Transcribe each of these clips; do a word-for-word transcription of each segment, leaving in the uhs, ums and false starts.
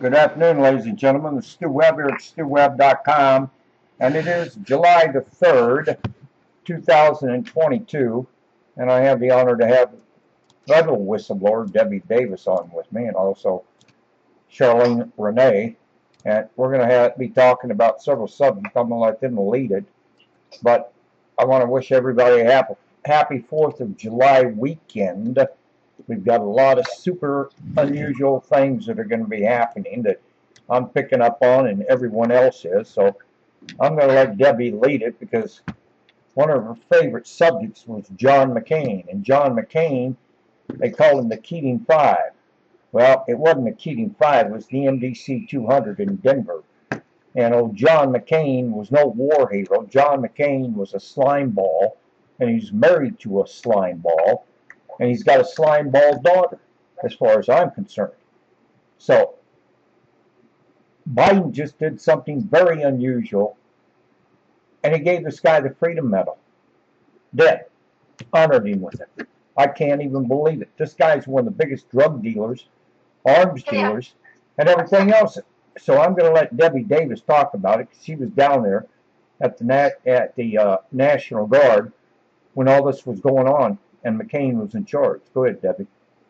Good afternoon, ladies and gentlemen. This is Stu Webb here at stu webb dot com, and it is July the third, two thousand twenty-two, and I have the honor to have federal whistleblower Debbie Davis on with me, and also Charlene Renee, and we're going to be talking about several subjects. I'm going to let them lead it, but I want to wish everybody a happy, happy fourth of July weekend. We've got a lot of super unusual things that are going to be happening that I'm picking up on and everyone else is. So I'm going to let Debbie lead it because one of her favorite subjects was John McCain. And John McCain, they called him the Keating Five. Well, it wasn't the Keating Five, it was the M D C two hundred in Denver. And old John McCain was no war hero. John McCain was a slime ball, and he's married to a slime ball. And he's got a slime ball daughter, as far as I'm concerned. So, Biden just did something very unusual, and he gave this guy the Freedom Medal. Dead. Honored him with it. I can't even believe it. This guy's one of the biggest drug dealers, arms dealers, and everything else. So I'm going to let Debbie Davis talk about it, because she was down there at the, Nat at the uh, National Guard when all this was going on. And McCain was in charge. Go ahead, Debbie.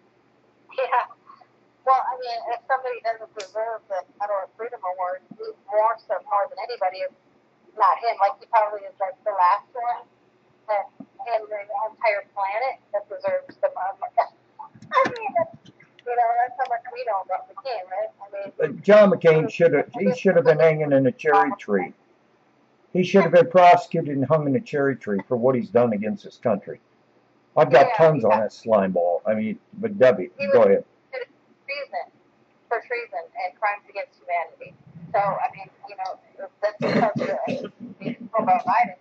Yeah. Well, I mean, if somebody doesn't deserve the Medal of Freedom Award, he more so more than anybody, is not him. Like, he probably is like the last one that in the entire planet that deserves the medal. I mean, that's, you know, that's how much we know about McCain, right? I mean, uh, John McCain should have he should have been hanging in a cherry tree. He should have been prosecuted and hung in a cherry tree for what he's done against this country. I've got yeah, tons on that slime ball. I mean, but Debbie, he go ahead. Treason, for treason and crimes against humanity. So, I mean, you know, that's because of about Biden.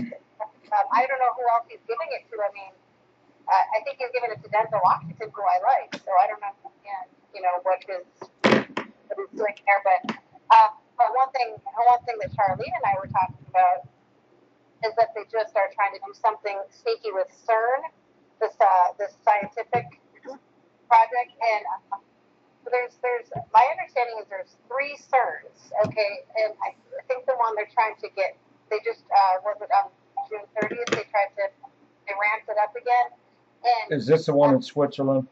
Um, I don't know who else he's giving it to. I mean, uh, I think he's giving it to Denzel Washington, who I like. So I don't understand, you know, what his what he's doing there. But, uh, but one thing, one thing that Charlene and I were talking about is that they just are trying to do something sneaky with CERN. This uh, this scientific project, and uh, there's there's my understanding is there's three CERNs, okay, and I think the one they're trying to get, they just uh, was it on June thirtieth? They tried to they ramped it up again. And is this the one in Switzerland?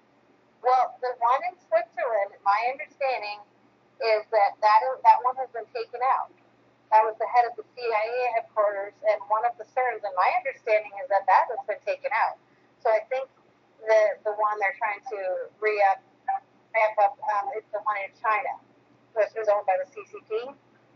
Well, the one in Switzerland, my understanding is that that is, that one has been taken out. That was the head of the C I A headquarters and one of the CERNs, and my understanding is that that has been taken out. So I think the the one they're trying to re-up, ramp up um, is the one in China, which is owned by the C C P.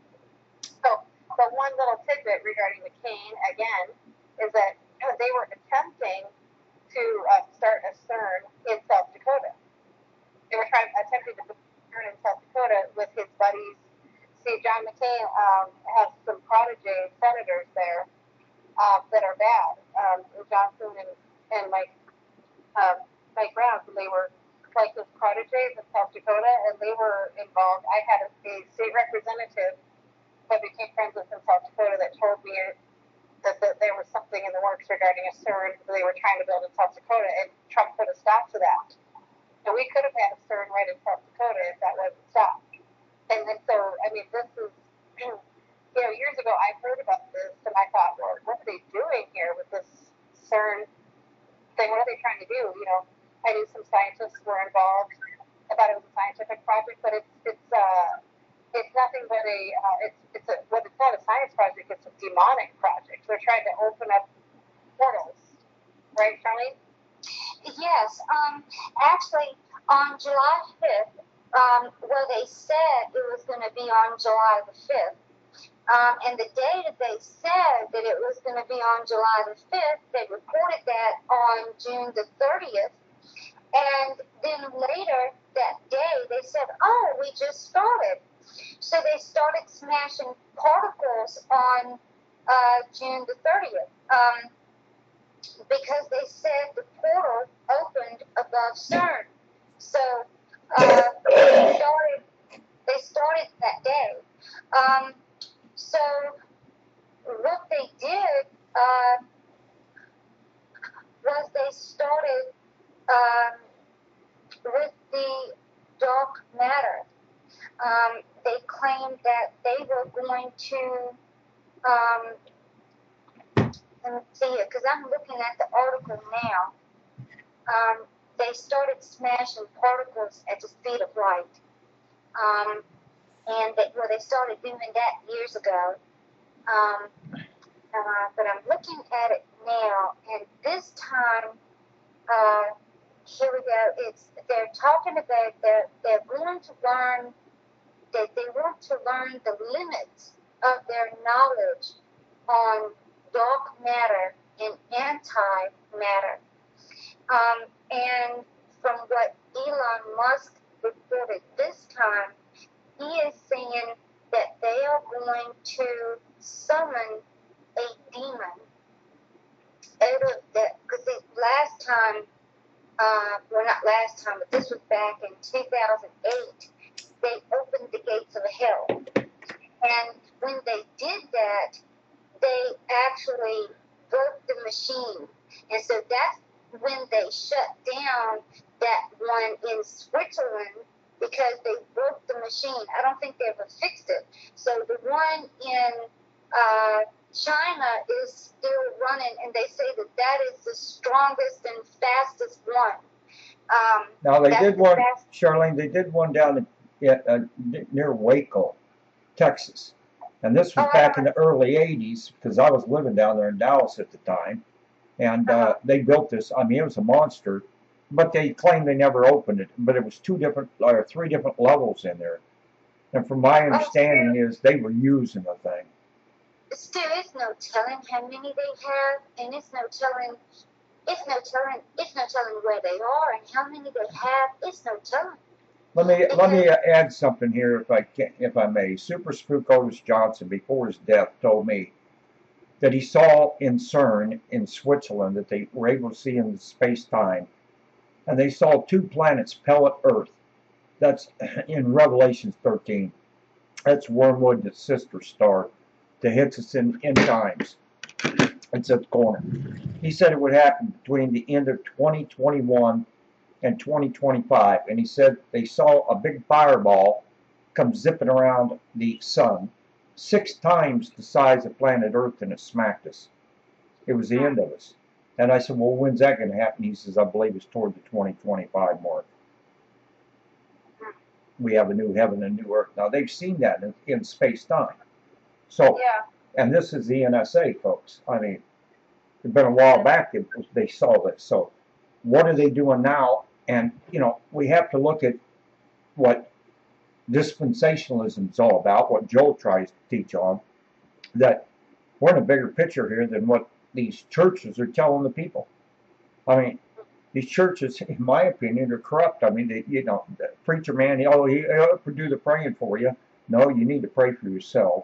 So the one little tidbit regarding McCain, again, is that you know, they were attempting to uh, start a CERN in South Dakota. They were trying attempting to put a CERN in South Dakota with his buddies. See, John McCain um, has some protege senators there uh, that are bad. Um, Johnson and and Mike um, Mike Brown, and they were like his proteges in South Dakota, and they were involved. I had a, a state representative that became friends with in South Dakota that told me that, that there was something in the works regarding a CERN that they were trying to build in South Dakota, and Trump put a stop to that. And we could have had a CERN right in South Dakota if that wasn't stopped. And then so, I mean, this is, you know, years ago I heard about this, and I thought, well, what are they doing here with this CERN thing? What are they trying to do? You know, I knew some scientists were involved. I thought it was a scientific project, but it's it's uh it's nothing but a uh, it's it's a well, it's not a science project. It's a demonic project. They're trying to open up portals, right, Charlene? Yes. Um. Actually, on July fifth, um, well, they said it was going to be on July the fifth. Um, and the day that they said that it was going to be on July the fifth, they reported that on June the thirtieth. And then later that day, they said, oh, we just started. So they started smashing particles on uh, June the thirtieth um, because they said the portal opened above CERN. So uh, they started, they started that day. Um, So what they did uh, was they started um, with the dark matter. Um, they claimed that they were going to, um, let me see it, because I'm looking at the article now. Um, they started smashing particles at the speed of light. Um, and they, well, they started doing that years ago. Um, uh, but I'm looking at it now, and this time, uh, here we go. It's they're talking about they're they're going to learn that they want to learn the limits of their knowledge on dark matter and antimatter. Um, and from what Elon Musk reported this time, he is saying that they are going to summon a demon out of that. Because last time, uh, well, not last time, but this was back in two thousand eight, they opened the gates of hell. And when they did that, they actually broke the machine. And so that's when they shut down that one in Switzerland, because they broke the machine. I don't think they ever fixed it. So the one in uh, China is still running, and they say that that is the strongest and fastest one. Um, Now they did the one, fast- Charlene. They did one down in, uh, near Waco, Texas, and this was Oh, back I in the early eighties because I was living down there in Dallas at the time, and uh, Uh-huh. they built this. I mean, it was a monster, but they claimed they never opened it. But it was two different or three different levels in there, and from my understanding is they were using the thing. Still, it's no telling how many they have, and it's no telling, it's no telling, it's no telling where they are and how many they have. It's no telling. Let me let me add something here, if I can, if I may. Super Spook Otis Johnson, before his death, told me that he saw in CERN in Switzerland that they were able to see in space-time, and they saw two planets pellet Earth. That's in Revelation thirteen. That's Wormwood, the sister star, that hits us in end times. It's at the corner. He said it would happen between the end of twenty twenty-one and twenty twenty-five, and he said they saw a big fireball come zipping around the sun, six times the size of planet Earth, and it smacked us. It was the end of us. And I said, well, when's that going to happen? He says, I believe it's toward the twenty twenty-five mark. We have a new heaven and new earth. Now, they've seen that in, in space-time. So, Yeah. and this is the N S A, folks. I mean, it's been a while back that they saw this. So, what are they doing now? And, you know, we have to look at what dispensationalism is all about, what Joel tries to teach on, that we're in a bigger picture here than what these churches are telling the people. I mean, these churches, in my opinion, are corrupt. I mean, they, you know, the preacher man, oh, he, he'll do the praying for you. No, you need to pray for yourself.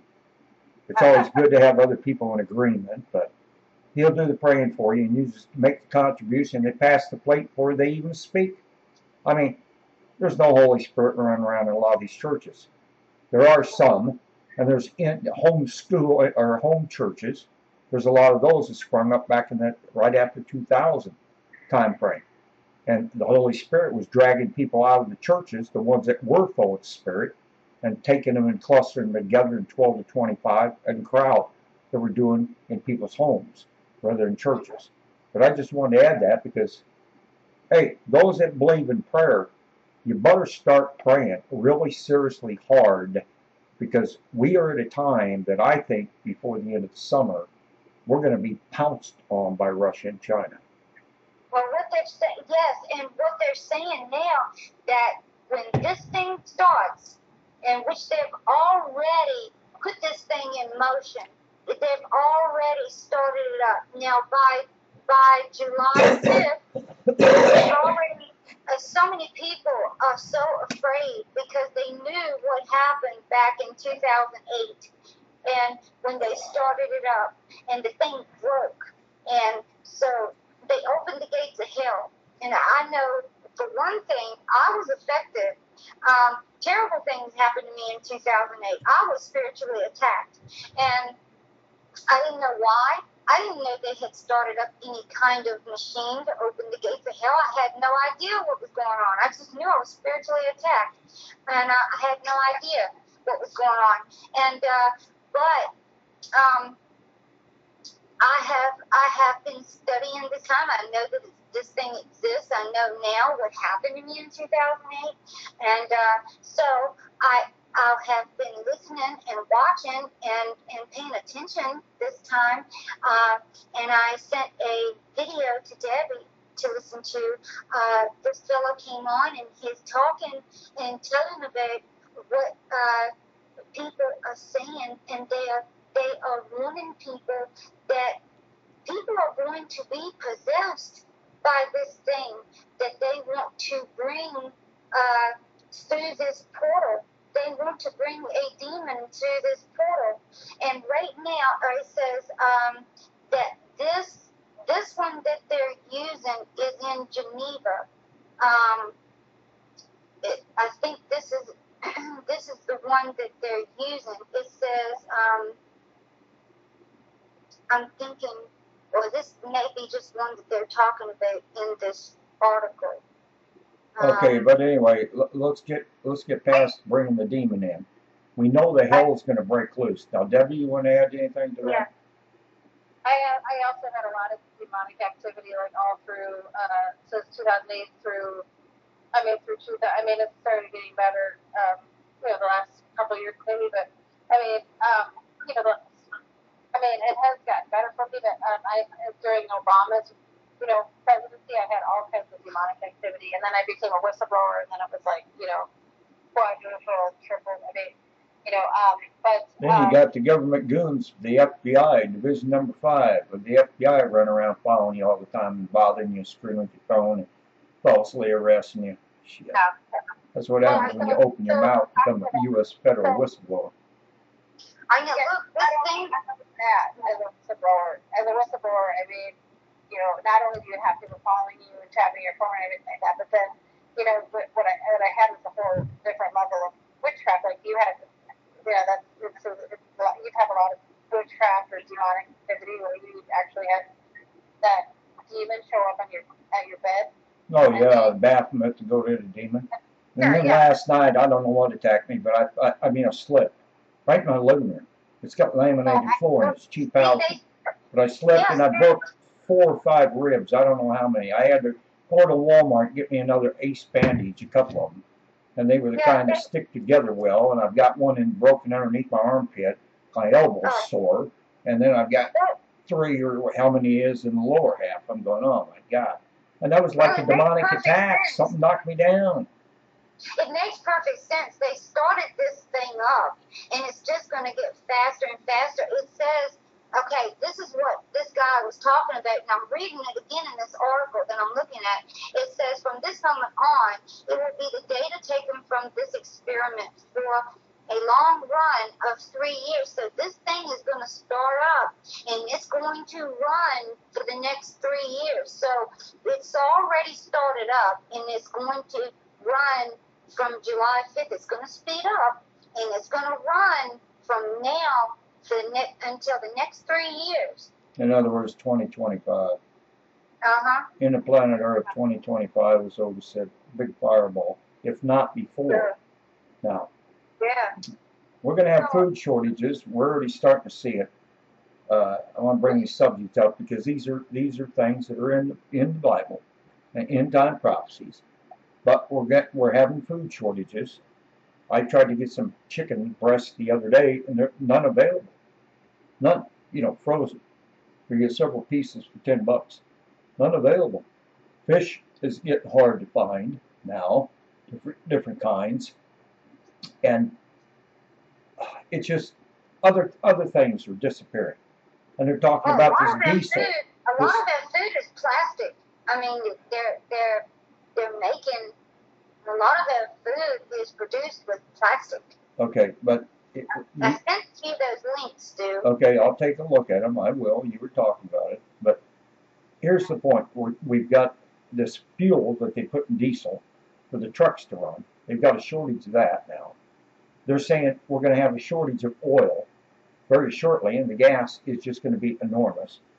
It's always good to have other people in agreement, but he'll do the praying for you, and you just make the contribution. They pass the plate before they even speak. I mean, there's no Holy Spirit running around in a lot of these churches. There are some, and there's in home school or home churches. There's a lot of those that sprung up back in that right after two thousand time frame, and the Holy Spirit was dragging people out of the churches, the ones that were full of Spirit, and taking them and clustering them together in twelve to twenty-five and crowd that were doing in people's homes rather than churches. But I just wanted to add that because, hey, those that believe in prayer, you better start praying really seriously hard, because we are at a time that I think before the end of the summer, we're going to be pounced on by Russia and China. Well, what they're saying, yes, and what they're saying now, that when this thing starts, in which they've already put this thing in motion, that they've already started it up. Now, by by July fifth, they've already, uh, so many people are so afraid because they knew what happened back in two thousand eight, and when they started it up, and the thing broke, and so they opened the gates of hell. And I know, for one thing, I was affected. Um, terrible things happened to me in two thousand eight. I was spiritually attacked, and I didn't know why. I didn't know they had started up any kind of machine to open the gates of hell. I had no idea what was going on. I just knew I was spiritually attacked, and uh, I had no idea what was going on. And uh, but um, I have I have been studying this time. I know that this thing exists. I know now what happened to me in two thousand eight, and uh, so I. I have been listening and watching and, and paying attention this time, uh, and I sent a video to Debbie to listen to. Uh, this fellow came on and he's talking and telling about what uh, people are saying, and they are they are warning people that people are going to be possessed by this thing that they want to bring uh, through this portal. They want to bring a demon through this portal. And right now, it says um, that this this one that they're using is in Geneva. Um, it, I think this is this is the one that they're using. It says, um, I'm thinking, or this may be just one that they're talking about in this article. Okay, Um, but anyway, l- let's get let's get past bringing the demon in. We know the hell is going to break loose. Now, Debbie, you want to add anything to Yeah. that? I uh, I also had a lot of demonic activity like all through uh since two thousand eight through I mean through two thousand, I mean it started getting better um you know the last couple of years maybe, but I mean um you know the, I mean it has gotten better for me, but um I during Obama's you know presidency I had all kinds of demonic activity, and then I became a whistleblower, and then it was like you know quadruple triple I mean you know um but Then um, you got the government goons, the F B I, Division Number Five, with the F B I running around following you all the time and bothering you, screaming at your phone, and falsely arresting you. Shit. yeah. That's what happens when you open your mouth and become a U S federal whistleblower. I know. Yeah, Look, I this don't thing. that as a whistleblower. As a whistleblower, I mean, you know, not only do you have people following you and tapping your phone and everything like that, but then, you know, what, what I what I had was a whole different level of witchcraft. Like you had, yeah, that's it's, it's, you'd have a lot of witchcraft or demonic activity where you actually had that demon show up on your at your bed. Oh yeah, the bathroom had to go to the demon. And Sure, then yeah. last night, I don't know what attacked me, but I, I, I mean, I slipped right in my living room. It's got laminated floor and it's cheap housing. But I slipped and I broke four or five ribs. I don't know how many. I had to go to Walmart and get me another Ace bandage, a couple of them. And they were the kind that stick together well. And I've got one in broken underneath my armpit. My elbow's sore. And then I've got three or how many is in the lower half. I'm going, oh my God. And that was like a demonic attack. Something knocked me down. It makes perfect sense. They started this thing up, and it's just going to get faster and faster. It says, okay, this is what this guy was talking about, and I'm reading it again in this article that I'm looking at. It says, from this moment on, it will be the data taken from this experiment for a long run of three years. So this thing is going to start up, and it's going to run for the next three years. So it's already started up, and it's going to run from July fifth. It's going to speed up, and it's going to run from now to the ne- until the next three years. In other words, twenty twenty-five. Uh-huh. In the planet Earth, twenty twenty-five, as Otis said, big fireball, if not before. Sure. Now, Yeah. we're going to have food shortages. We're already starting to see it. Uh, I want to bring these subjects up because these are these are things that are in the, in the Bible, and end time prophecies. But we're get, we're having food shortages. I tried to get some chicken breast the other day, and there's none available. None, you know, frozen. You get several pieces for ten bucks. None available. Fish is getting hard to find now, different, different kinds, and it's just other other things are disappearing. And they're talking Well, about a lot of this that diesel. food, a lot This- of that food is plastic. I mean, they're they're they're making a lot of that food is produced with plastic. Okay, but it, I you, sent you those links, Stu. okay, I'll take a look at them. I will. You were talking about it, but here's the point: We're, we've got this fuel that they put in diesel for the trucks to run. They've got a shortage of that now. They're saying we're going to have a shortage of oil very shortly, and the gas is just going to be enormous.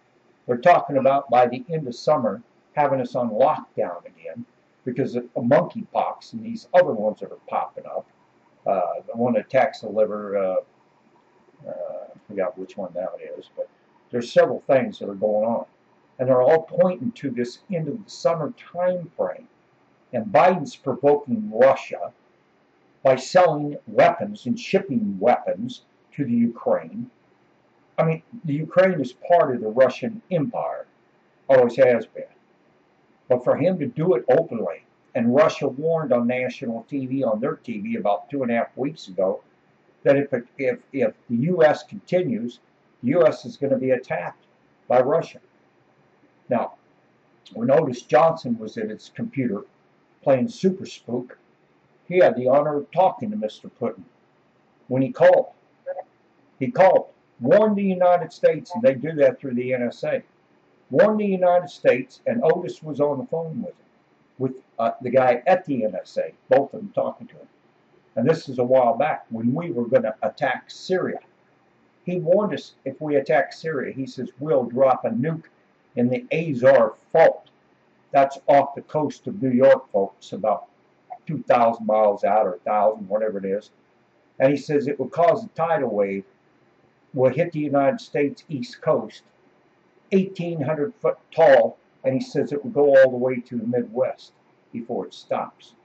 They're talking about by the end of summer having us on lockdown again because of monkeypox and these other ones that are popping up. Uh, the one that attacks the liver, uh, uh, I forgot which one that is, but there's several things that are going on. And they're all pointing to this end of the summer time frame. And Biden's provoking Russia by selling weapons and shipping weapons to the Ukraine. I mean, the Ukraine is part of the Russian Empire, always has been. But for him to do it openly, and Russia warned on national T V, on their T V about two and a half weeks ago, that if, it, if, if the U S continues, the U S is going to be attacked by Russia. Now, we noticed Johnson was at his computer playing Super Spook. He had the honor of talking to Mister Putin when he called. He called, warned the United States, and they do that through the N S A. Warned the United States, and Otis was on the phone with him, with uh, the guy at the N S A, both of them talking to him. And this is a while back when we were going to attack Syria. He warned us if we attack Syria, he says, we'll drop a nuke in the Azov Fault. That's off the coast of New York, folks, about two thousand miles out, or one thousand, whatever it is. And he says it will cause a tidal wave, will hit the United States East Coast, eighteen hundred foot tall, and he says it will go all the way to the Midwest before it stops.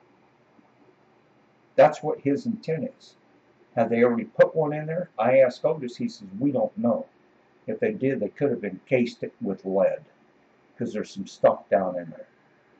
That's what his intent is. Have they already put one in there? I asked Otis, he says, we don't know. If they did, they could have encased it with lead, because there's some stuff down in there.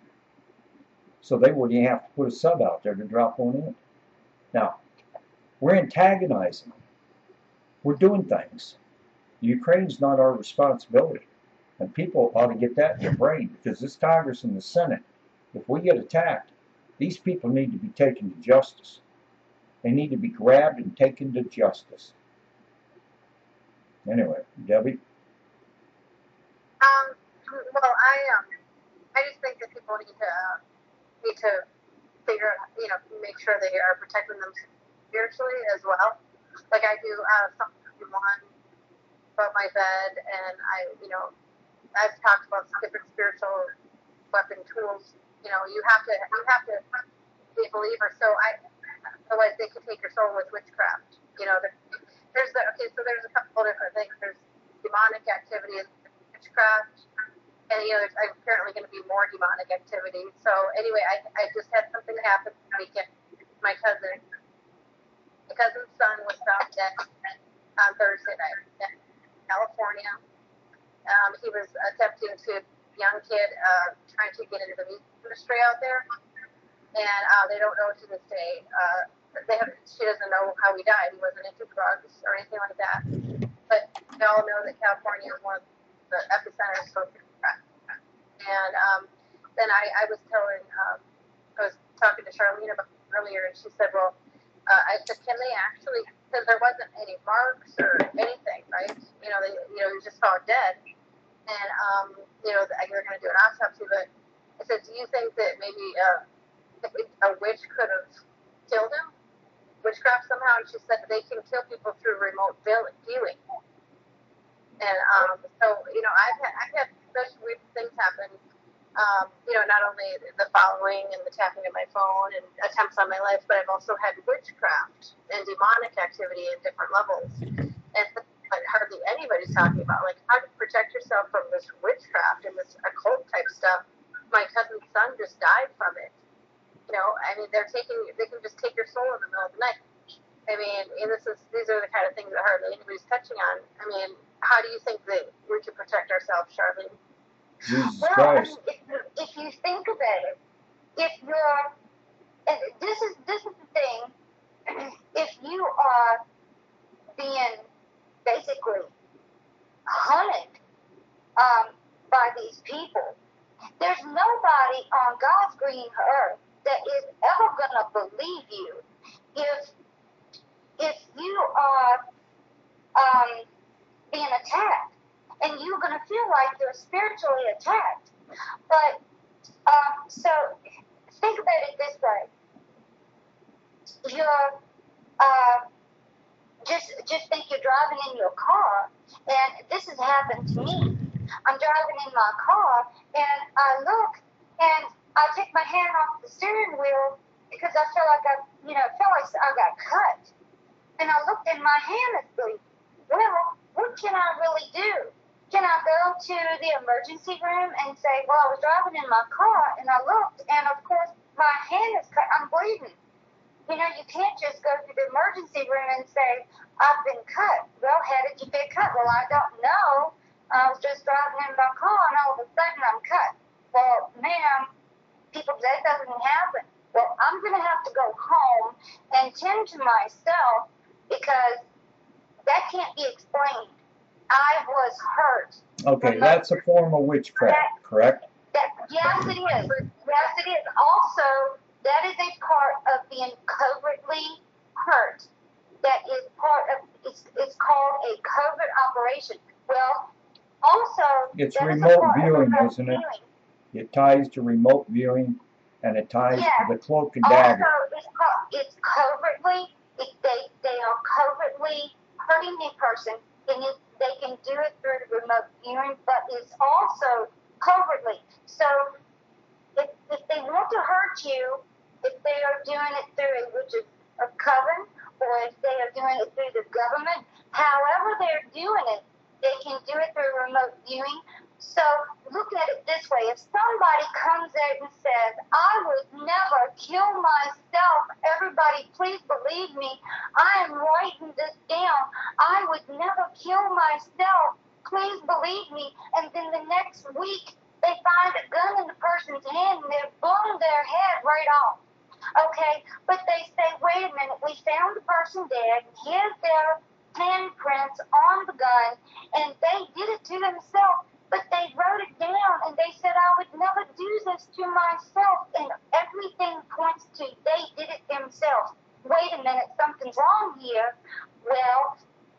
So they wouldn't have to put a sub out there to drop one in. Now, we're antagonizing them. We're doing things. Ukraine's not our responsibility. And people ought to get that in their brain, because this Congress and the Senate, if we get attacked, these people need to be taken to justice. They need to be grabbed and taken to justice. Anyway, Debbie? Um, well, I um, I just think that people need to uh, need to figure out, you know, make sure they are protecting them spiritually as well. Like I do uh, something one above my bed, and I, you know, I've talked about different spiritual weapon tools. You know, you have to you have to be a believer. So I, otherwise they could take your soul with witchcraft. You know, there, there's the, okay. So there's a couple different things. There's demonic activity and witchcraft. And, you know, there's apparently going to be more demonic activity. So, anyway, I, I just had something happen this weekend. My cousin, my cousin's son was found dead on Thursday night in California. Um, he was attempting to, young kid, uh, trying to get into the music industry out there. And uh, they don't know to this day. Uh, they have, she doesn't know how he died. He wasn't into drugs or anything like that. But we all know that California is one of the epicenters for witchcraft. And um, then I, I was telling, um, I was talking to Charlene about it earlier, and she said, well, uh, I said, can they actually, because there wasn't any marks or anything, right? You know, they, you know, he was just found dead. And, um, you know, they were going to do an autopsy, but I said, do you think that maybe uh, a witch could have killed him? Witchcraft somehow? And she said they can kill people through remote viewing. And um, so, you know, I've had, I've had such weird things happen. Um, you know, not only the following and the tapping of my phone and attempts on my life, but I've also had witchcraft and demonic activity in different levels. And but hardly anybody's talking about, like, how to protect yourself from this witchcraft and this occult type stuff. My cousin's son just died from it. You know, I mean, they're taking, they can just take your soul in the middle of the night. I mean, and this is, these are the kind of things that hardly anybody's touching on. I mean, how do you think that we can protect ourselves, Charlene? Jesus well, Christ. I mean, if, if you think about it, if you're, and this is this is the thing, if you are being basically hunted um, by these people, there's nobody on God's green earth that is ever gonna believe you if if you are um, being attacked, and you're going to feel like you're spiritually attacked. But, um, so, think about it this way. You're, uh, just, just think you're driving in your car, and this has happened to me. I'm driving in my car, and I look, and I take my hand off the steering wheel because I feel like I, you know, feel like I got cut. And I looked, and my hand is bleeding. Well, what can I really do? Can I go to the emergency room and say, well, I was driving in my car, and I looked, and of course, my hand is cut. I'm bleeding. You know, you can't just go to the emergency room and say, I've been cut. Well, how did you get cut? Well, I don't know. I was just driving in my car, and all of a sudden I'm cut. Well, ma'am, people, that doesn't happen. Well, I'm going to have to go home and tend to myself because that can't be explained. I was hurt. Okay, that's a form of witchcraft, that, correct? That, yes, it is. Yes, it is. Also, that is a part of being covertly hurt. That is part of, it's, it's called a covert operation. Well, also, It's that is a remote part of viewing, remote isn't it? viewing. It ties to remote viewing, and it ties Yes. to the cloak and dagger. Also, it's, co- it's covertly, it, they, they are covertly hurting a person, and it, they can do it through remote viewing, but it's also covertly. So, if, if they want to hurt you, if they are doing it through a witch of coven, or if they are doing it through the government, however they're doing it, they can do it through remote viewing. So look at it this way. If somebody comes out and says, I would never kill myself, everybody please believe me, I am writing this down. I would never kill myself, please believe me. And then the next week, they find a gun in the person's hand and they're blowing their head right off. Okay, but they say, wait a minute, we found the person dead, here's their handprints on the gun, and they did it to themselves, but they wrote it down, and they said, I would never do this to myself, and everything points to they did it themselves. Wait a minute, something's wrong here. Well,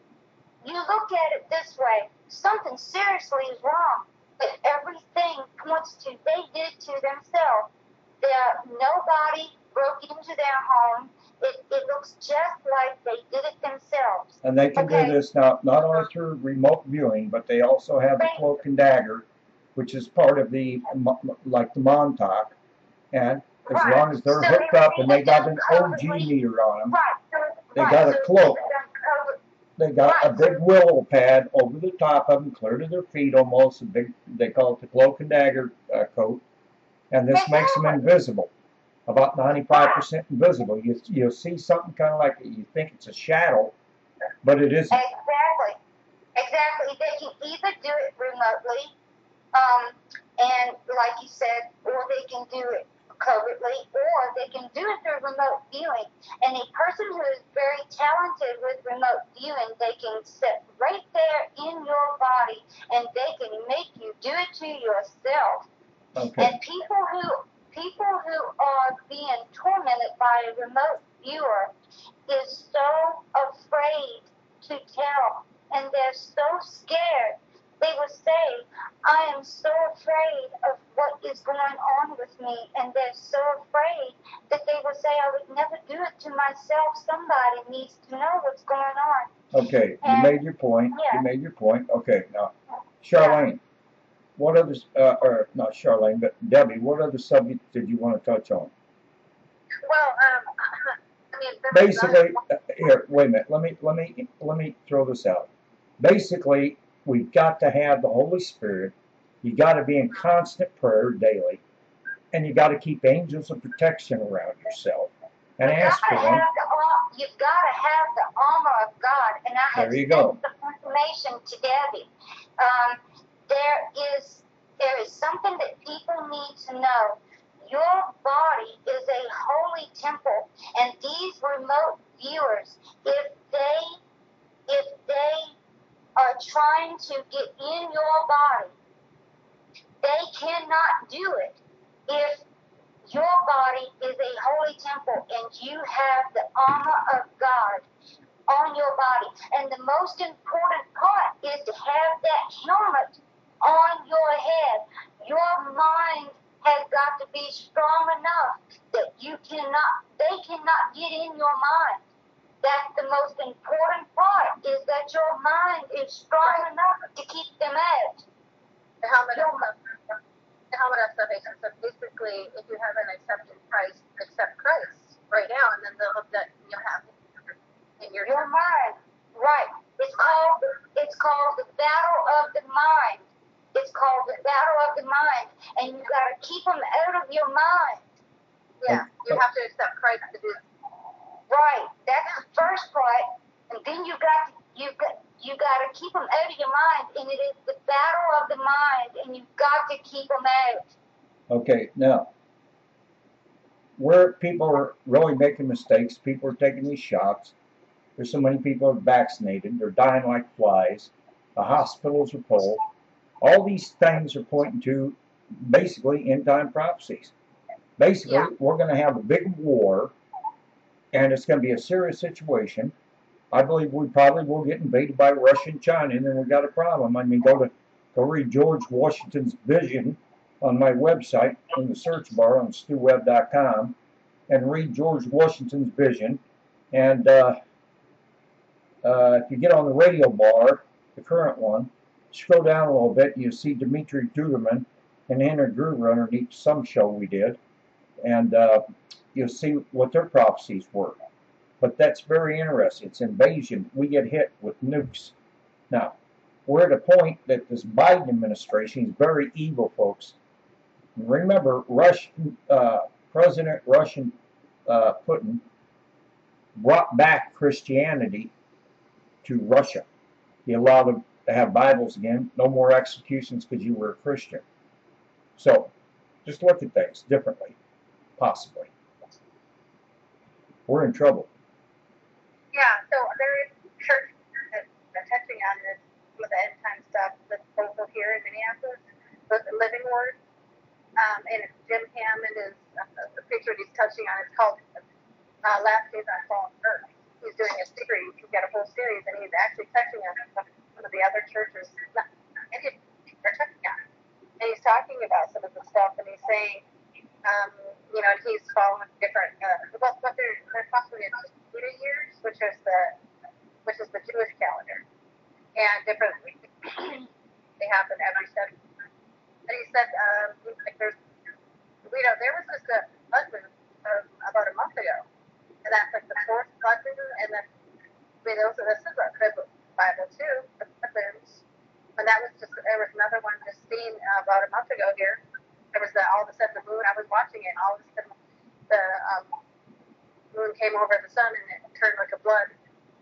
you look at it this way, something seriously is wrong, but everything points to they did it to themselves. There, nobody broke into their home. It, it looks just like they did it themselves. And they can Okay. do this not, not only through remote viewing, but they also have the Right. cloak and dagger, which is part of the, mo- like the Montauk. And as Right. long as they're So hooked up and they everything got is an done O G covertly. meter on them, Right. So, They right. got a so cloak. it's done cover- they got a Right. big willow pad over the top of them, clear to their feet almost, a big, they call it the cloak and dagger uh, coat. And this makes them Exactly. invisible. About ninety-five percent invisible. You, you'll see something kind of like, you think it's a shadow, but it isn't. Exactly. Exactly. They can either do it remotely, um, and like you said, or they can do it covertly, or they can do it through remote viewing. And a person who is very talented with remote viewing, they can sit right there in your body, and they can make you do it to yourself. Okay. And people who people who are being tormented by a remote viewer is so afraid to tell, and they're so scared. They will say, I am so afraid of what is going on with me, and they're so afraid that they will say, I would never do it to myself. Somebody needs to know what's going on. Okay, you And- made your point. yeah. You made your point. Okay, now, Charlene, what other, uh, or not Charlene, but Debbie, what other subjects did you want to touch on? Well, um, I mean, there was Basically, uh, here, wait a minute. Let me, let me, let me throw this out. Basically, we've got to have the Holy Spirit. You got to be in constant prayer daily, and you got to keep angels of protection around yourself and You've ask for gotta them. have the ar- You've got to have the armor of God, and I have There you sent go. some information to Debbie. Um, there is there is something that people need to know. Your body is a holy temple, and these remote viewers, if they if they are trying to get in your body, they cannot do it if your body is a holy temple and you have the armor of God on your body. And the most important part is to have that helmet on your head. Your mind has got to be strong enough that you cannot, they cannot get in your mind. That's the most important part, is that your mind is strong enough to keep them out. The helmet of the helmet of salvation. So basically, if you haven't accepted Christ, accept Christ right now, and then the hope that you'll have in your Your mind. Right. It's called it's called the battle of the mind. It's called the battle of the mind, and you got to keep them out of your mind. Yeah, you have to accept Christ to do. Right. That's the first part, and then you got you got you got to keep them out of your mind, and it is the battle of the mind, and you've got to keep them out. Okay, now, where people are really making mistakes, people are taking these shots. There's so many people are vaccinated. They're dying like flies. The hospitals are full. All these things are pointing to basically end-time prophecies. Basically, Yeah. we're going to have a big war, and it's going to be a serious situation. I believe we probably will get invaded by Russia and China, and then we got a problem. I mean, go to go read George Washington's vision on my website in the search bar on stu web dot com, and read George Washington's vision. And uh, uh, if you get on the radio bar, the current one, scroll down a little bit, you see Dimitri Duderman and Anna Gruber underneath some show we did, and uh, you'll see what their prophecies were. But that's very interesting. It's invasion. We get hit with nukes. Now, we're at a point that this Biden administration is very evil, folks. And remember, Russian uh, President Russian uh, Putin brought back Christianity to Russia. He allowed them to have Bibles again. No more executions because you were a Christian. So, just look at things differently, possibly. We're in trouble. Yeah, so there is church that are touching on this, some of the end time stuff that's local here in Minneapolis, with the Living Word. Um, and it's Jim Hammond is uh, the picture he's touching on. It's called uh, Last Days on Fallen Earth. He's doing a series. He's got a whole series, and he's actually touching on some of the other churches. Not, any of they're touching on, and he's talking about some of the stuff, and he's saying, um, you know, he's following different. Uh, well, but they're they're possibly in Judah years, which is the which is the Jewish calendar, and different. They happen every seven. And he said, um, like there's, you know, there was just a blood moon uh, about a month ago, and that's like the fourth blood moon, and then I mean, those are this is a Bible too, the blood moons, and that was just there was another one just seen uh, about a month ago here. There was the all of a sudden the moon. I was watching it, and all of a sudden the um, moon came over the sun, and it turned like a blood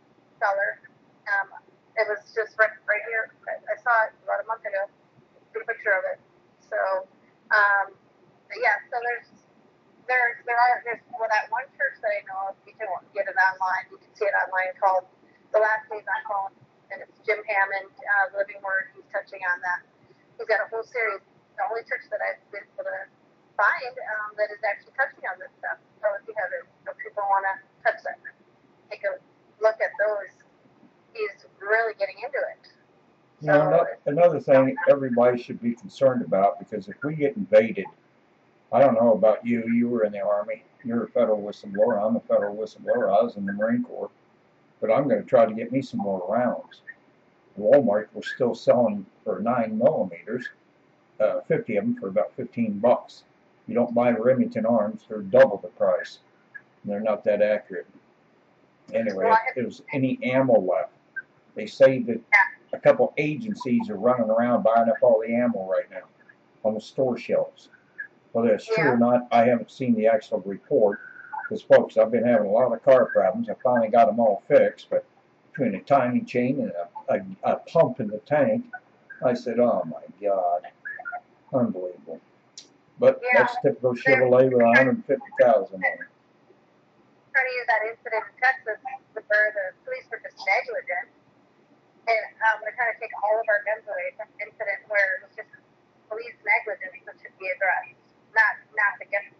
color. Um, it was just right, right here. I, I saw it about a month ago. A picture of it. So, um, but yeah, so there's, there's, there are, there's, well, that one church that I know of, you can get it online, you can see it online, called The Last Days on Fallen, and it's Jim Hammond, uh, Living Word, he's touching on that. He's got a whole series, the only church that I've been able to find, um, that is actually touching on this stuff. So if you have it, if people want to touch that, take a look at those, he's really getting into it. You know, another thing everybody should be concerned about, because if we get invaded, I don't know about you, you were in the Army, you're a federal whistleblower, I'm a federal whistleblower, I was in the Marine Corps, but I'm going to try to get me some more rounds. Walmart was still selling for nine millimeters, uh, fifty of them for about fifteen bucks. You don't buy the Remington arms, they're double the price. And they're not that accurate. Anyway, if there's any ammo left, they say that a couple agencies are running around buying up all the ammo right now on the store shelves. Whether it's true or not, I haven't seen the actual report. Because, folks, I've been having a lot of car problems. I finally got them all fixed, but between a timing chain and a, a, a pump in the tank, I said, oh my God, unbelievable. But Yeah. that's typical Chevrolet with one hundred fifty thousand on it. Trying to use that incident in Texas where the police were just negligent. And um, we're trying to take all of our guns away from an incident where it was just police negligence that should be addressed, not not the gun.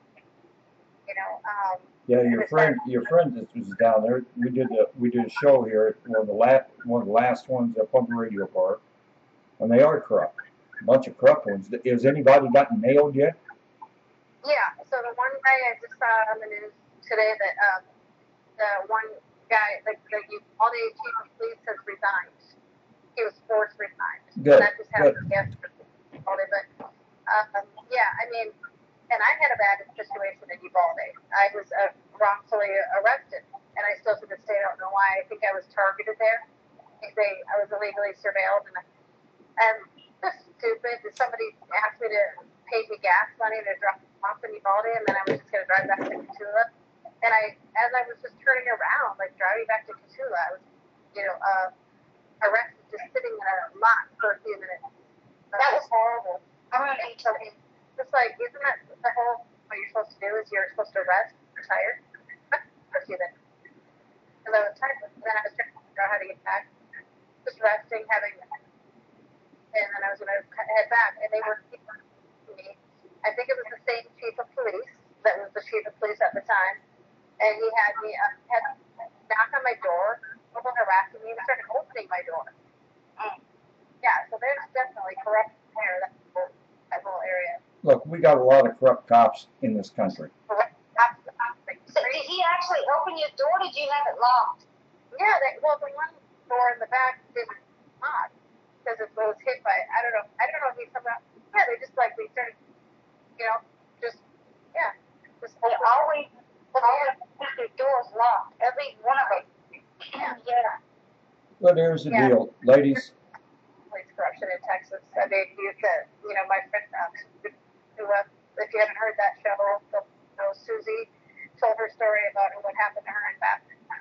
You know. Um, Yeah, your friend, your friend that was down there. We did a we did a show here. One of the last one of the last ones up on the radio park, and they are corrupt. A bunch of corrupt ones. Has anybody gotten nailed yet? Yeah. So the one guy I just saw on the news today that um, the one guy, like the, all the chief of police has resigned. He was forced resigned. Good. That just happened yesterday. Uvalde, but um, yeah, I mean, and I had a bad situation in Uvalde. I was uh, wrongfully arrested, and I still to this day don't know why. I think I was targeted there. I think they, I was illegally surveilled, and and just stupid. Somebody asked me to pay me gas money to drop off in Uvalde, and then I was just going to drive back to Cotulla. And I, as I was just turning around, like driving back to Cotulla, I was, you know, uh, arrested just sitting in a lot for a few minutes. That was horrible. I remember you told me. Just like, isn't that the whole, what you're supposed to do is you're supposed to rest, retire, for a few minutes. Because I was tired, and then I was trying to figure out how to get back, just resting, having, and then I was going to head back, and they were keeping me. I think it was the same chief of police that was the chief of police at the time, and he had me, uh, had knock on my door, over harassing me, and started opening my door. Mm. Yeah, so there's definitely corruption there, that whole, that whole area. Look, we got a lot of corrupt cops in this country. Correct. So did he actually open your door? Or did you have it locked? Yeah, they, well, the one door in the back didn't lock because it was hit by, I don't know, I don't know if he somehow, yeah, they just like, they started, you know, just, yeah, just They always, always keep their doors locked. Every one of them. Yeah. But here's the Yeah. deal, ladies. police corruption in Texas. I mean, you said, you know, my friend, um, who, uh, if you haven't heard that show, you know, Susie told her story about what happened to her in Baptist.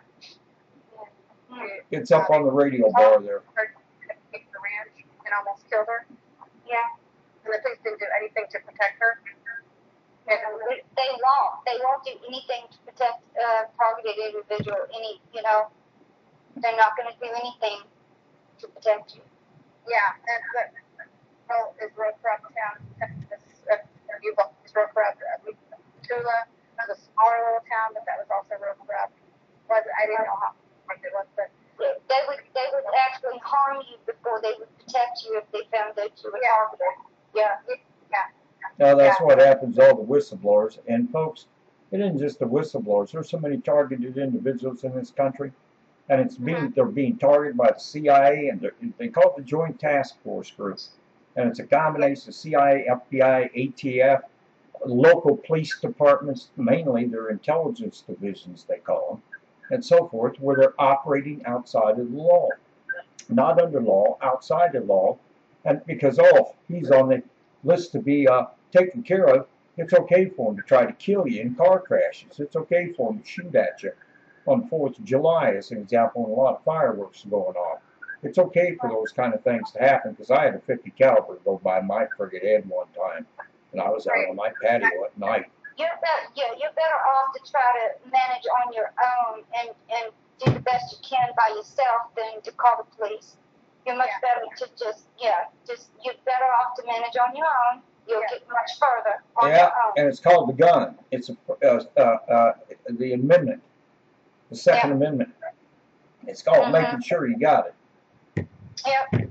It's up on the radio bar there. Her came to the ranch and almost killed her. Yeah. And the police didn't do anything to protect her. And They, they won't. They won't do anything to protect a uh, targeted individual. Any, you know, they're not going to do anything to protect you. yeah, and the well, is real corrupt town. Texas, uh, Uvalde is real corrupt. Uh, Tula was a smaller little town, but that was also real corrupt. Was I didn't know how corrupt it was, but They would, they would actually harm you before they would protect you if they found that you were Yeah. targeted. Yeah. yeah. Now that's Yeah. what happens to all the whistleblowers. And folks, it isn't just the whistleblowers. There's so many targeted individuals in this country, and it's being they're being targeted by the C I A, and they're- they call it the Joint Task Force Group, and it's a combination of C I A, F B I, A T F, local police departments, mainly their intelligence divisions they call them, and so forth, where they're operating outside of the law, not under law, outside the law, and because oh he's on the list to be uh, taken care of, it's okay for him to try to kill you in car crashes. It's okay for him to shoot at you on fourth of July, as an example, and a lot of fireworks going off. It's okay for those kind of things to happen, because I had a fifty caliber go by my friggin' head one time, and I was out on my patio at night. You're better, yeah, you're better off to try to manage on your own and, and do the best you can by yourself than to call the police. You're much Yeah. better to just, yeah, just, you're better off to manage on your own. You'll Yeah. get much further on Yeah, your own. and it's called the gun. It's a, uh, uh, uh, the amendment, the Second Yeah. Amendment. It's called Mhm. making sure you got it. Yep.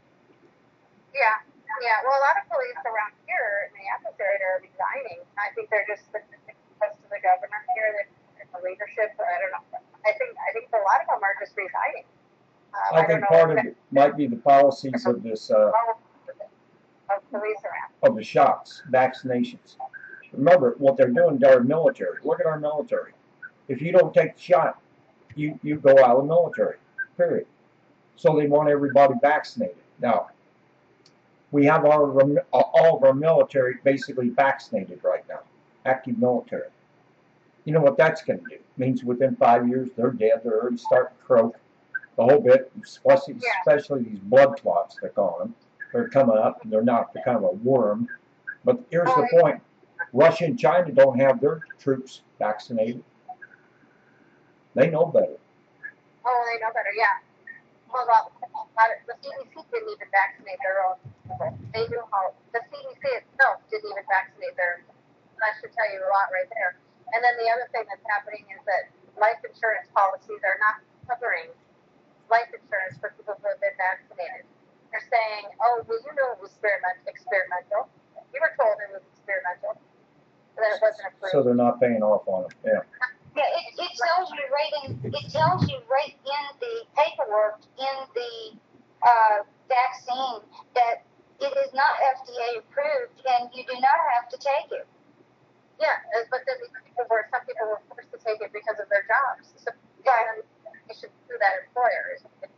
Yeah, yeah. Well, a lot of police around here in the Minneapolis area are resigning. I think they're just the close to the governor here, that the leadership. I don't know. I think I think a lot of them are just resigning. Um, I don't think know part of what it might be the policies of this, uh, of police around. of the shots, vaccinations. Remember what they're doing to our military. Look at our military. If you don't take the shot, you, you go out of the military, period. So they want everybody vaccinated. Now, we have our all of our military basically vaccinated right now, active military. You know what that's going to do? It means within five years they're dead. They're already starting to croak the whole bit, especially, Yeah. especially these blood clots they're calling. They're coming up, and they're not. They're kind of a worm. But here's the Oh, point. Russia and China don't have their troops vaccinated. They know better. Oh, they know better. Yeah. Well, well, the C D C didn't even vaccinate their own people. They knew how. The C D C itself didn't even vaccinate their. That should tell you a lot right there. And then the other thing that's happening is that life insurance policies are not covering life insurance for people who have been vaccinated. They're saying, "Oh, well, you know, it was experiment, experimental. You were told it was experimental, that it wasn't approved." So they're not paying off on them. Yeah. Yeah, it, it tells you right in, it tells you right in the paperwork in the uh, vaccine that it is not F D A approved, and you do not have to take it. Yeah, uh, but then people were, some people were forced to take it because of their jobs. So Right. you should sue that employer.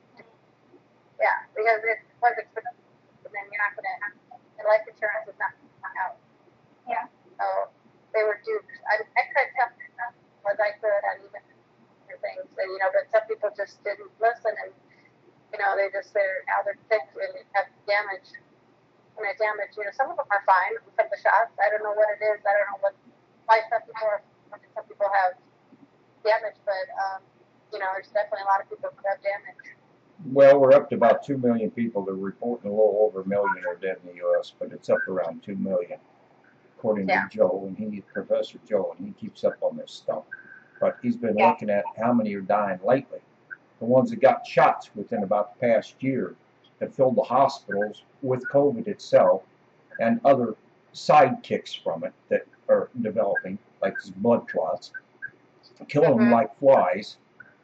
Yeah, because it was expensive, and then you're not going to, and life insurance is not out. Yeah. So they were duped. I, I tried telling them as I could on even other things, and, you know, but some people just didn't listen, and, you know, they just, they're, now they're sick and have damage. And that damage, you know, some of them are fine from the shots. I don't know what it is. I don't know what, why some people are, some people have damage, but, um, you know, there's definitely a lot of people who have damage. Well, we're up to about two million people. They're reporting a little over a million are dead in the U S, but it's up around two million, according Yeah. to Joe, and he, Professor Joe, and he keeps up on this stuff. But he's been Yeah. looking at how many are dying lately. The ones that got shots within about the past year that filled the hospitals with COVID itself and other sidekicks from it that are developing, like these blood clots, killing them Mhm. like flies.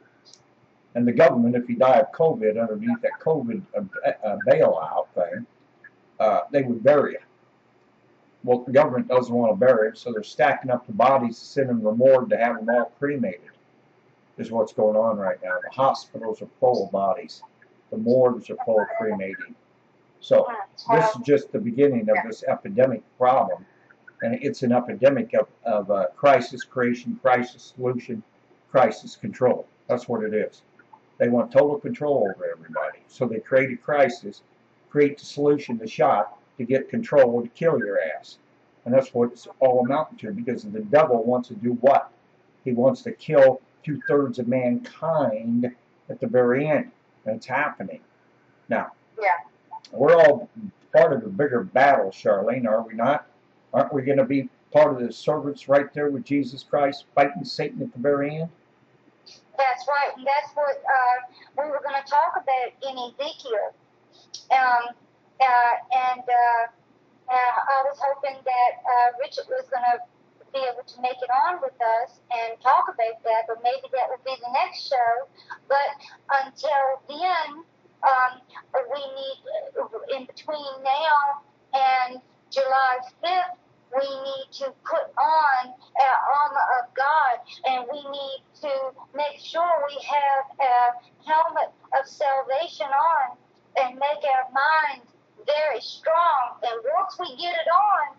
And the government, if you die of COVID underneath that COVID uh, uh, bailout thing, uh, they would bury you. Well, the government doesn't want to bury them, so they're stacking up the bodies to send them to the morgue to have them all cremated, is what's going on right now. The hospitals are full of bodies. The morgues are full of cremating. So this is just the beginning of this epidemic problem. And it's an epidemic of, of uh, crisis creation, crisis solution, crisis control. That's what it is. They want total control over everybody. So they create a crisis, create the solution, the shot, to get control to kill your ass. And that's what it's all amounting to, because the devil wants to do what? He wants to kill two-thirds of mankind at the very end. And it's happening. Now, Yeah. we're all part of a bigger battle, Charlene, are we not? Aren't we going to be part of the servants right there with Jesus Christ fighting Satan at the very end? That's right, and that's what uh, we were going to talk about in Ezekiel. Um, uh, and uh, uh, I was hoping that uh, Richard was going to be able to make it on with us and talk about that, but maybe that will be the next show. But until then, um, we need, in between now and July fifth, we need to put on our armor of God, and we need to make sure we have a helmet of salvation on and make our mind very strong. And once we get it on,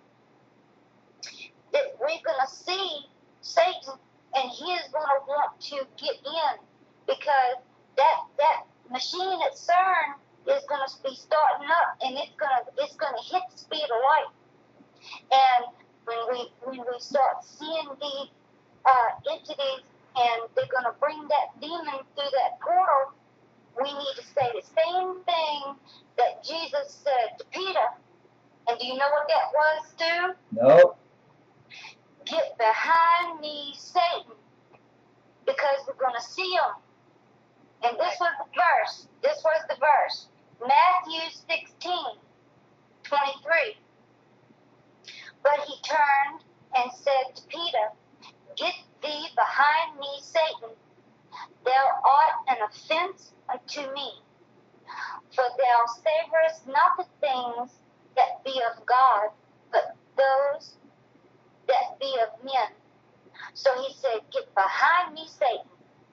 that we're going to see Satan, and he is going to want to get in, because that that machine at CERN is going to be starting up, and it's going to it's going to hit the speed of light. And when we when we start seeing these uh, entities, and they're going to bring that demon through that portal, we need to say the same thing that Jesus said to Peter. And do you know what that was, Stu? No. Get behind me, Satan, because we're going to see him. And this was the verse. This was the verse. Matthew sixteen, twenty-three. But he turned and said to Peter, Get thee behind me, Satan. Thou art an offense unto me. For thou savorest not the things that be of God, but those that be of men. So he said, Get behind me, Satan.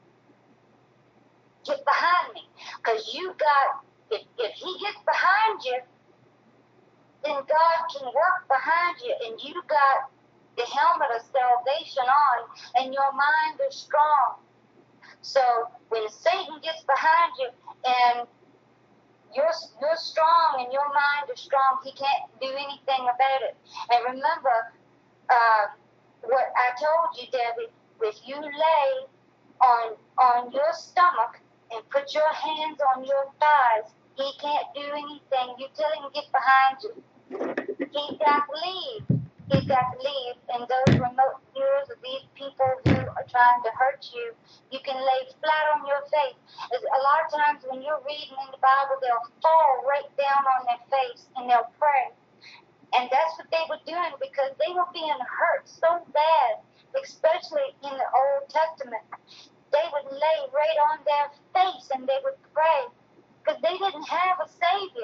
Get behind me. Because you got, if, if he gets behind you, then God can work behind you, and you got the helmet of salvation on, and your mind is strong. So when Satan gets behind you, and you're, you're strong, and your mind is strong, he can't do anything about it. And remember, uh, what I told you, Debbie, if you lay on on your stomach and put your hands on your thighs, he can't do anything. You tell him to get behind you. He's got to leave. He's got to leave. And those remote viewers of these people who are trying to hurt you, you can lay flat on your face. A lot of times when you're reading in the Bible, they'll fall right down on their face and they'll pray. And that's what they were doing, because they were being hurt so bad, especially in the Old Testament. They would lay right on their face and they would pray, because they didn't have a Savior.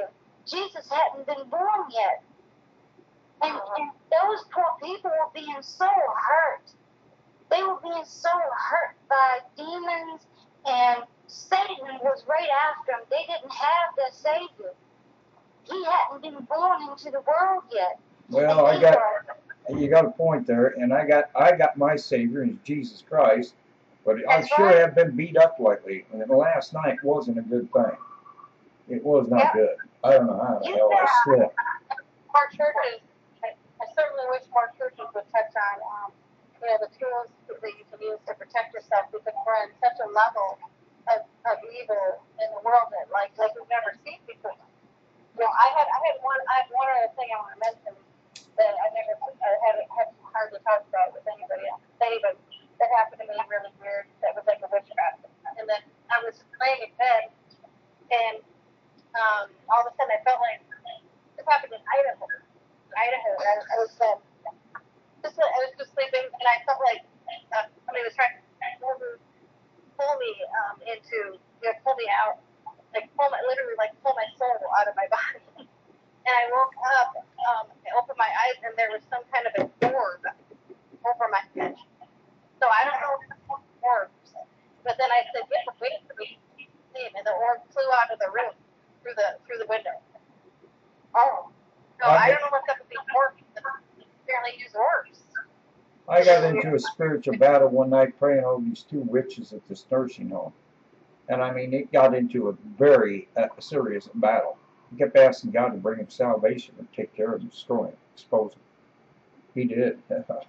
Jesus hadn't been born yet. And, and those poor people were being so hurt. They were being so hurt by demons, and Satan was right after them. They didn't have their Savior. He hadn't been born into the world yet. Well, I got, you got a point there, and I got, I got my Savior in Jesus Christ, but I That's sure right. have been beat up lately, and the last night wasn't a good thing. It was not Yeah. good. I don't know how the hell I slept. More churches, I, I certainly wish more churches would touch on, um, you know, the tools that you can use to protect yourself, because we're on such a level of, of evil in the world that, like, like we've never seen before. You know, I had, I had one, I had one other thing I want to mention that I never, I haven't had hardly talked about with anybody else, anybody, that happened to me really weird, that was like a witchcraft. And then I was laying in bed, and um, all of a sudden I felt like, this happened in Idaho, Idaho, I, I was, um, just, I was just sleeping, and I felt like uh, somebody was trying to pull me, pull me um, into, you know, pull me out, like pull my, literally like pull my soul out of my body. And I woke up, um, I opened my eyes, and there was some kind of an orb over my head. So I don't know what the orb was, but then I said, yeah, wait for me, and the orb flew out of the room through the through the window. Oh, so I don't know what's up with these orbs. Apparently use orbs. I got into a spiritual battle one night praying over these two witches at this nursing home. And I mean, it got into a very uh, serious battle. He kept asking God to bring him salvation and take care of him, destroy him, expose him. He did.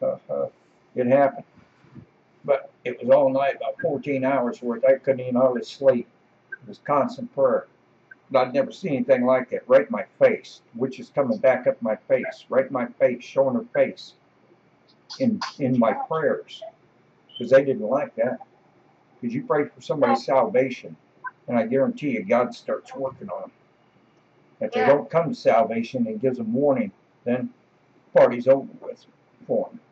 It happened. But it was all night, about fourteen hours worth. I couldn't even hardly sleep. It was constant prayer. But I'd never seen anything like that. Right in my face. Witches coming back up my face. Right in my face, showing her face. In, in my prayers. Because they didn't like that. Because you pray for somebody's salvation, and I guarantee you God starts working on them. If they Yeah. don't come to salvation and gives them warning, then the party's over with for them.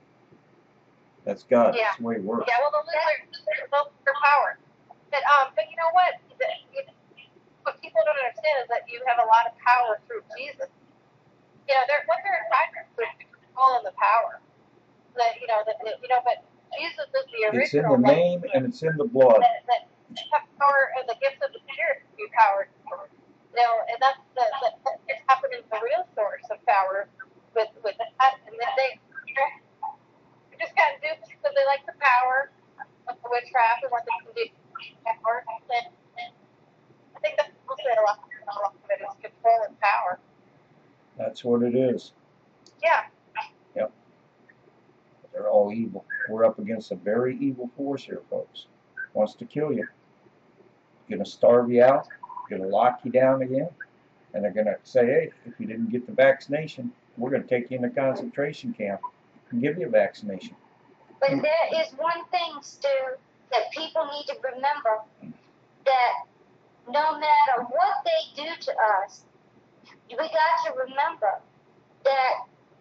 That's God. Yeah. That's the way it works. Yeah, well, those are those are power. But um, but you know what? The, you, what people don't understand is that you have a lot of power through Jesus. You know, they're what they're trying to do is control in the power. That you know that you know, but Jesus is the original. It's in the name and it's in the blood. That, that have power and the gifts of the Spirit to be powered. You know, and that's the, the it's happening the real source of power with with that, and then they they just got duped because they like the power of the witchcraft and what they can do. Power. And, and I think that's mostly a lot, a lot of it is control and power. That's what it is. Yeah. Yep. They're all evil. We're up against a very evil force here, folks. Wants to kill you. Gonna starve you out. Gonna lock you down again. And they're gonna say, hey, if you didn't get the vaccination, we're gonna take you in a concentration camp and give you a vaccination. But there is one thing, Stu, that people need to remember, that no matter what they do to us, we got to remember that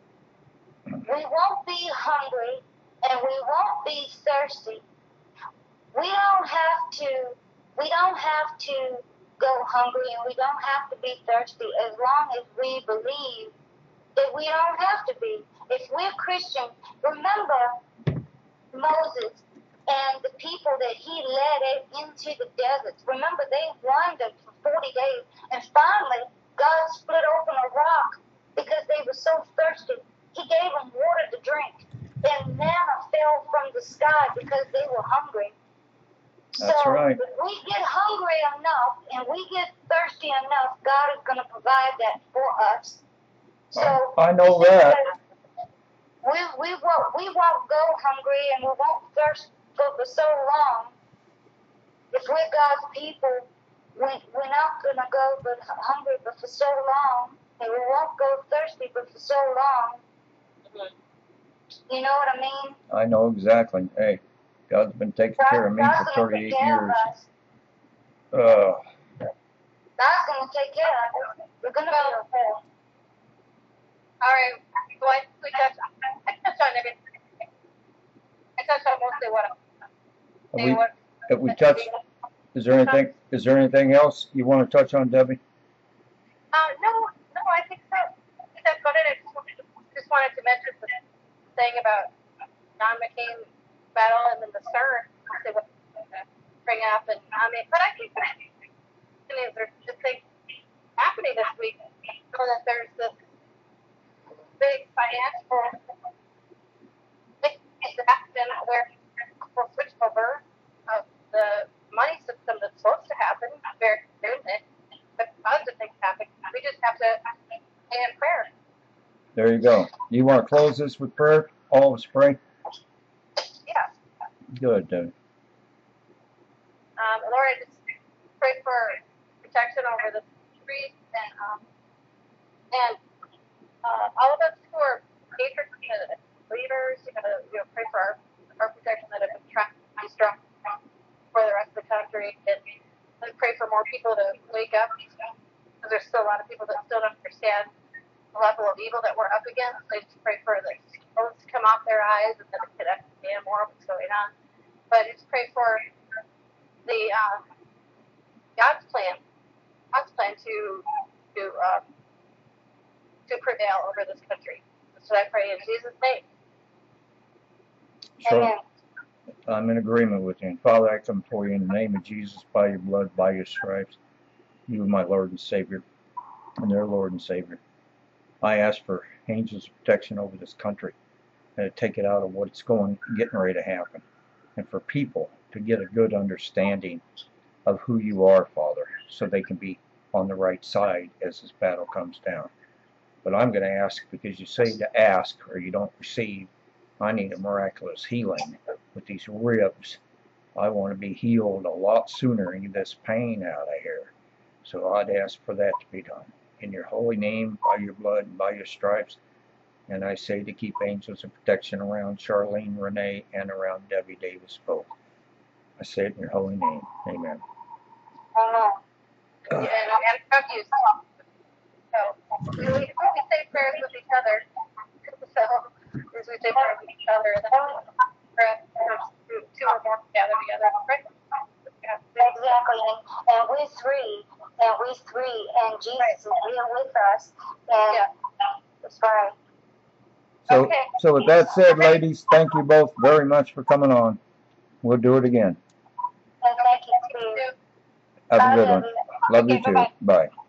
we won't be hungry and we won't be thirsty. We don't have to, we don't have to go hungry and we don't have to be thirsty as long as we believe that we don't have to be. If we're Christian, remember Moses and the people that he led into the deserts. Remember, they wandered for forty days, and finally, God split open a rock because they were so thirsty. He gave them water to drink, and manna fell from the sky because they were hungry. That's so right. if we get hungry enough and we get thirsty enough, God is going to provide that for us. So I know that. We, we, won't, we won't go hungry and we won't thirst for, for so long. If we're God's people, we, we're not going to go but hungry but for so long. And we won't go thirsty but for so long. Mm-hmm. You know what I mean? I know exactly. Hey, God's been taking God, care of me God's for gonna thirty-eight take care years. of us. Uh, God's going to take care of us. We're going to be okay. All right. So I, we touched, I touched on everything. I touched on mostly what have I we, what, have we touched, is there anything, is there anything else you want to touch on, Debbie? Uh, no, no, I think so. I think that's about it. I just wanted to, just wanted to mention the thing about John McCain battle and then the CERN. They would bring up, and I mean, but I think that there's just things happening this week. So that there's this big financial action where we'll switch over of the money system that's supposed to happen very soon. But positive things happen. We just have to stay in prayer. There you go. You want to close this with prayer? All of us pray? Yeah. Good. Uh, Um, Lord, I just pray for protection over the trees and um, and uh, all of us who are patrons and leaders. You know, you know, pray for our, our protection that have been trying to be strong for the rest of the country, and, and pray for more people to wake up, because there's still a lot of people that still don't understand the level of evil that we're up against. I just pray for the scales to come off their eyes and that they could understand more of what's going on. But just pray for the uh, God's plan, God's plan to to uh, to prevail over this country. That's what I pray in Jesus' name. so, Amen. I'm in agreement with you. And Father, I come before you in the name of Jesus, by your blood, by your stripes. You are my Lord and Savior, and their Lord and Savior. I ask for angels of protection over this country, and to take it out of what's going, getting ready to happen, and for people to get a good understanding of who you are, Father, so they can be on the right side as this battle comes down. But I'm going to ask, because you say to ask or you don't receive. I need a miraculous healing with these ribs. I want to be healed a lot sooner and get this pain out of here. So I'd ask for that to be done. In your holy name, by your blood, and by your stripes. And I say to keep angels of protection around Charlene, Renee, and around Debbie Davis both. I say it in your holy name. Amen. Uh, and and confused. So we, we say prayers with each other. So as we say prayers with each other, and then two, two or more gather together. Right? Exactly, and, and we three, and we three, and Jesus is here with us, and Yeah. that's right. So, Okay. so with that said, ladies, thank you both very much for coming on. We'll do it again. And thank you, Steve. Have a Bye, good one. Debbie. Love you Okay, too. bye-bye. Bye.